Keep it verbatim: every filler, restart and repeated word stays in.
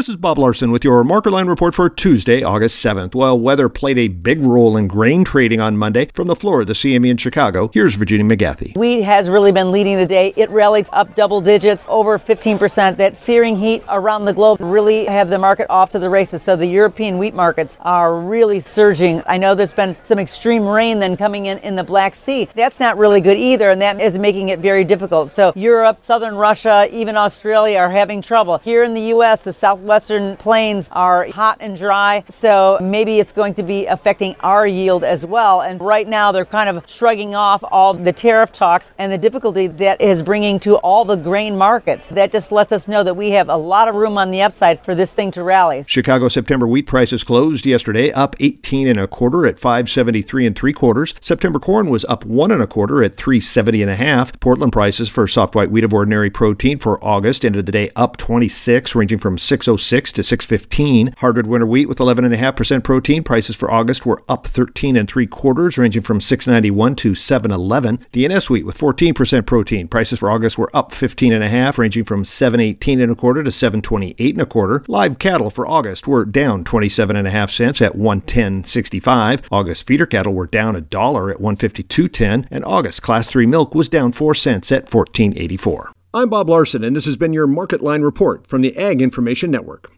This is Bob Larson with your Market Line report for Tuesday, August seventh. Well, weather played a big role in grain trading on Monday. From the floor of the C M E in Chicago, here's Virginia McGathy. Wheat has really been leading the day. It rallied up double digits, over fifteen percent. That searing heat around the globe really have the market off to the races. So the European wheat markets are really surging. I know there's been some extreme rain then coming in in the Black Sea. That's not really good either, and that is making it very difficult. So Europe, southern Russia, even Australia are having trouble. Here in the U S, the southwestern plains are hot and dry, so maybe it's going to be affecting our yield as well. And right now they're kind of shrugging off all the tariff talks and the difficulty that is bringing to all the grain markets. That just lets us know that we have a lot of room on the upside for this thing to rally. Chicago September wheat prices closed yesterday up eighteen and a quarter at five seventy-three and three quarters. September corn was up one and a quarter at three seventy and a half. Portland prices for soft white wheat of ordinary protein for August ended the day up twenty-six, ranging from six oh six to six fifteen. Hardwood winter wheat with eleven and a half percent protein prices for August were up thirteen and three quarters, ranging from six ninety-one to seven eleven. The N S wheat with fourteen percent protein prices for August were up fifteen and a half, ranging from seven eighteen and a quarter to seven twenty-eight and a quarter. Live cattle for August were down twenty-seven and a half cents at one ten sixty-five. August feeder cattle were down a dollar at one fifty-two ten, and August class three milk was down four cents at fourteen eighty-four. I'm Bob Larson, and this has been your Market Line report from the Ag Information Network.